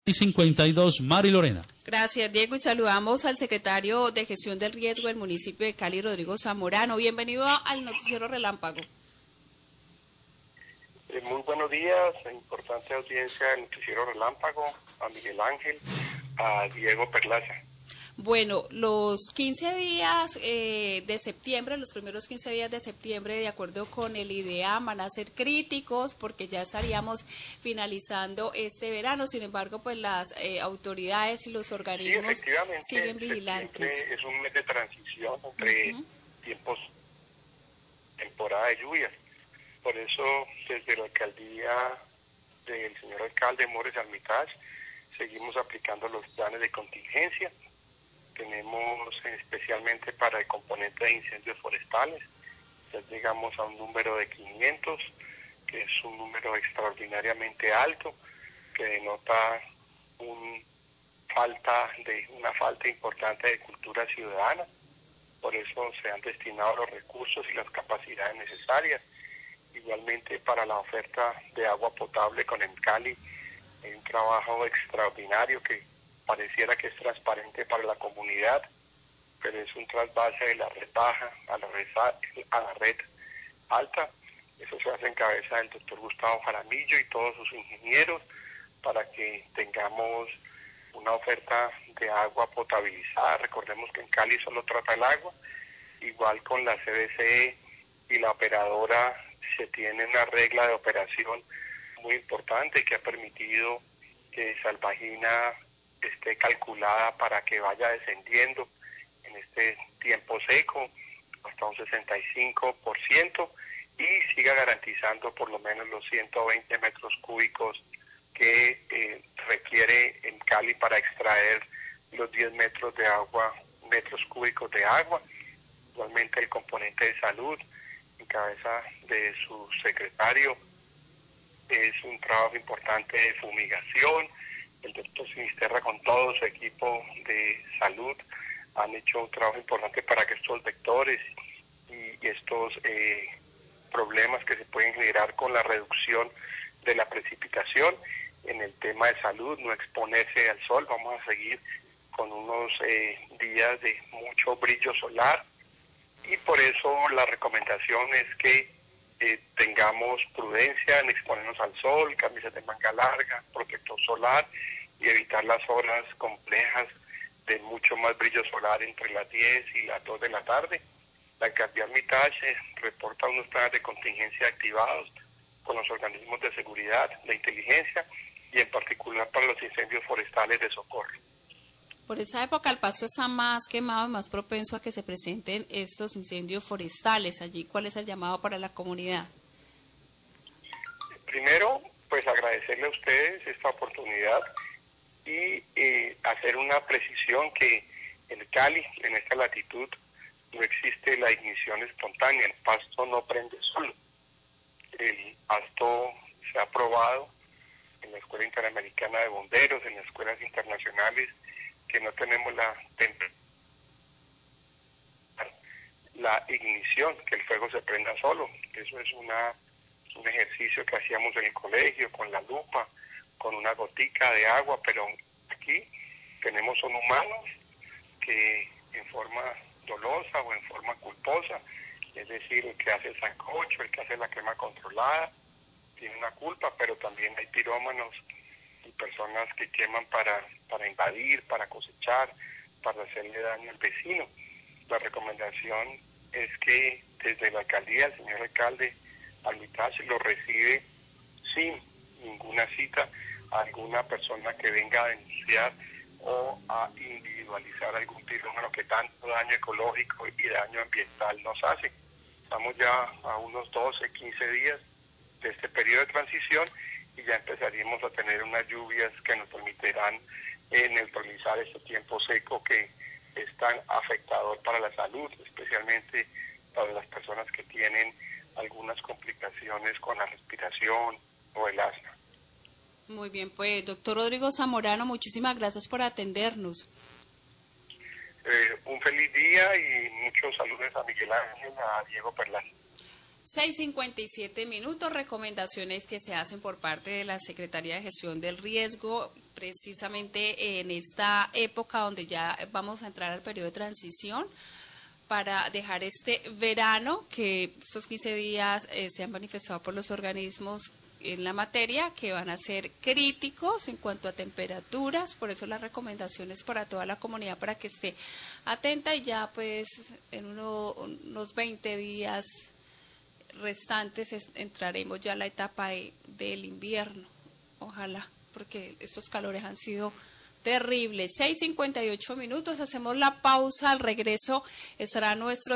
y 52, Mari Lorena. Gracias, Diego, y saludamos al secretario de Gestión del Riesgo del municipio de Cali, Rodrigo Zamorano. Bienvenido al Noticiero Relámpago. Muy buenos días, importante audiencia del Noticiero Relámpago, a Miguel Ángel, a Diego Perlaza. Bueno, los 15 días de septiembre, los primeros 15 días de septiembre, de acuerdo con el IDEAM, van a ser críticos porque ya estaríamos finalizando este verano. Sin embargo, pues las autoridades y los organismos siguen vigilantes. Es un mes de transición entre tiempos, temporada de lluvias. Por eso, desde la alcaldía del señor alcalde Morris Armitage, seguimos aplicando los planes de contingencia. Tenemos especialmente para el componente de incendios forestales, ya llegamos a un número de 500, que es un número extraordinariamente alto, que denota una falta importante de cultura ciudadana. Por eso se han destinado los recursos y las capacidades necesarias. Igualmente para la oferta de agua potable con Cali, hay un trabajo extraordinario que pareciera que es transparente para la comunidad, pero es un trasvase de la red baja a la red alta. Eso se hace en cabeza del doctor Gustavo Jaramillo y todos sus ingenieros para que tengamos una oferta de agua potabilizada. Recordemos que en Cali solo trata el agua, igual con la CDCE y la operadora se tiene una regla de operación muy importante que ha permitido que Salvagina esté calculada para que vaya descendiendo en este tiempo seco hasta un 65% y siga garantizando por lo menos los 120 metros cúbicos que requiere en Cali para extraer los 10 metros cúbicos de agua. Igualmente el componente de salud, en cabeza de su secretario, es un trabajo importante de fumigación. El doctor Sinisterra con todo su equipo de salud han hecho un trabajo importante para que estos vectores y estos problemas que se pueden generar con la reducción de la precipitación en el tema de salud, no exponerse al sol. Vamos a seguir con unos días de mucho brillo solar y por eso la recomendación es que tengamos prudencia en exponernos al sol, camisas de manga larga, protector solar y evitar las horas complejas de mucho más brillo solar entre las 10 y las 2 de la tarde. La alcaldía Armitage reporta unos planes de contingencia activados con los organismos de seguridad, de inteligencia y en particular para los incendios forestales de socorro. Por esa época el pasto está más quemado y más propenso a que se presenten estos incendios forestales. Allí, ¿cuál es el llamado para la comunidad? Primero, pues agradecerle a ustedes esta oportunidad y hacer una precisión que en Cali, en esta latitud, no existe la ignición espontánea, el pasto no prende solo. El pasto se ha probado en la Escuela Interamericana de Bomberos, en las escuelas internacionales, que no tenemos la ignición, que el fuego se prenda solo. Eso es un ejercicio que hacíamos en el colegio, con la lupa, con una gotica de agua, pero aquí son humanos que en forma dolosa o en forma culposa, es decir, el que hace el sancocho, el que hace la quema controlada, tiene una culpa, pero también hay pirómanos y personas que queman para invadir, para cosechar, para hacerle daño al vecino. La recomendación es que desde la alcaldía, el señor alcalde Armitage lo recibe sin ninguna cita a alguna persona que venga a denunciar o a individualizar algún pirómano que tanto daño ecológico y daño ambiental nos hace. Estamos ya a unos 12, 15 días de este periodo de transición y ya empezaríamos a tener unas lluvias que nos permitirán neutralizar este tiempo seco que es tan afectador para la salud, especialmente para las personas que tienen algunas complicaciones con la respiración o el asma. Muy bien, pues doctor Rodrigo Zamorano, muchísimas gracias por atendernos. Un feliz día y muchos saludos a Miguel Ángel, a Diego Perlaza. 6:57, recomendaciones que se hacen por parte de la Secretaría de Gestión del Riesgo, precisamente en esta época donde ya vamos a entrar al periodo de transición para dejar este verano, que estos 15 días se han manifestado por los organismos en la materia, que van a ser críticos en cuanto a temperaturas, por eso las recomendaciones para toda la comunidad para que esté atenta y ya pues en unos 20 días restantes entraremos ya a la etapa del invierno, ojalá, porque estos calores han sido terribles. 6:58, hacemos la pausa, al regreso estará nuestro